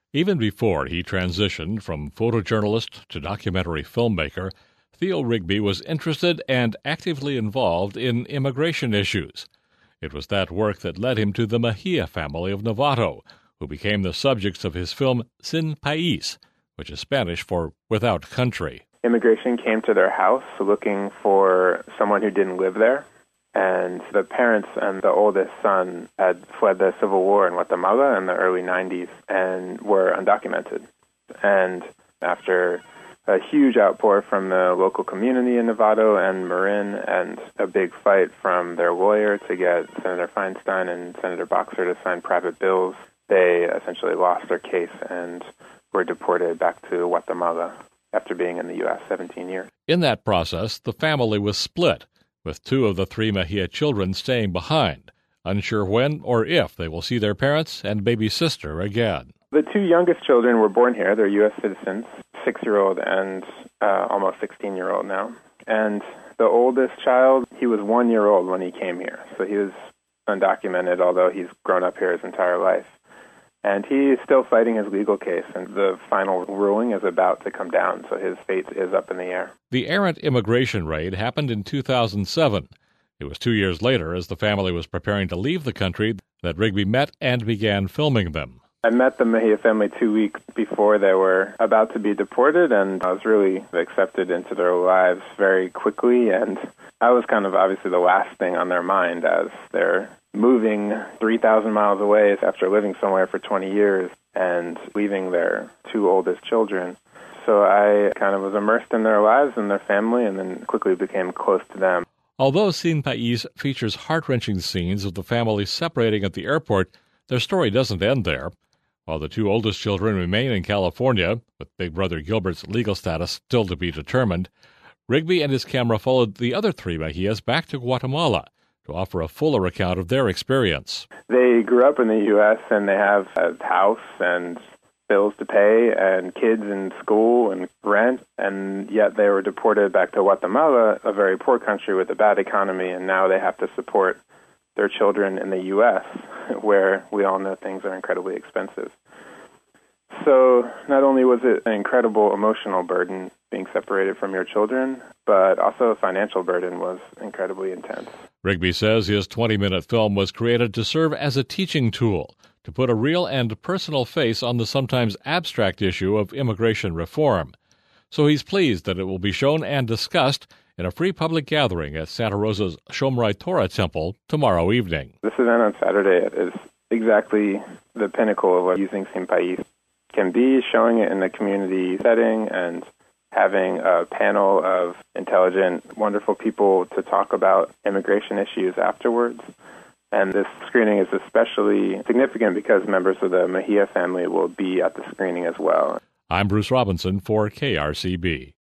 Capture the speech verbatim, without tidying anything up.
Even before he transitioned from photojournalist to documentary filmmaker, Theo Rigby was interested and actively involved in immigration issues. It was that work that led him to the Mejia family of Novato, who became the subjects of his film Sin País, which is Spanish for without country. Immigration came to their house looking for someone who didn't live there, and the parents and the oldest son had fled the Civil War in Guatemala in the early nineties and were undocumented. And after a huge outpour from the local community in Novato and Marin and a big fight from their lawyer to get Senator Feinstein and Senator Boxer to sign private bills, they essentially lost their case and were deported back to Guatemala after being in the U S seventeen years. In that process, the family was split, with two of the three Mejia children staying behind, unsure when or if they will see their parents and baby sister again. The two youngest children were born here. They're U S citizens, six-year-old and uh, almost sixteen-year-old now. And the oldest child, he was one year old when he came here. So he was undocumented, although he's grown up here his entire life. And he is still fighting his legal case, and the final ruling is about to come down, so his fate is up in the air. The errant immigration raid happened in two thousand seven. It was two years later, as the family was preparing to leave the country, that Rigby met and began filming them. I met the Mejia family two weeks before they were about to be deported, and I was really accepted into their lives very quickly, and I was kind of obviously the last thing on their mind as they're moving three thousand miles away after living somewhere for twenty years and leaving their two oldest children. So I kind of was immersed in their lives and their family and then quickly became close to them. Although Sin País features heart-wrenching scenes of the family separating at the airport, their story doesn't end there. While the two oldest children remain in California, with Big Brother Gilbert's legal status still to be determined, Rigby and his camera followed the other three Mejias back to Guatemala to offer a fuller account of their experience. They grew up in the U S and they have a house and bills to pay and kids in school and rent, and yet they were deported back to Guatemala, a very poor country with a bad economy, and now they have to support their children in the U S, where we all know things are incredibly expensive. So not only was it an incredible emotional burden being separated from your children, but also a financial burden was incredibly intense. Rigby says his twenty-minute film was created to serve as a teaching tool, to put a real and personal face on the sometimes abstract issue of immigration reform. So he's pleased that it will be shown and discussed in a free public gathering at Santa Rosa's Shomrai Torah Temple tomorrow evening. This event on Saturday is exactly the pinnacle of what using Sin País can be, showing it in the community setting and having a panel of intelligent, wonderful people to talk about immigration issues afterwards. And this screening is especially significant because members of the Mejia family will be at the screening as well. I'm Bruce Robinson for K R C B.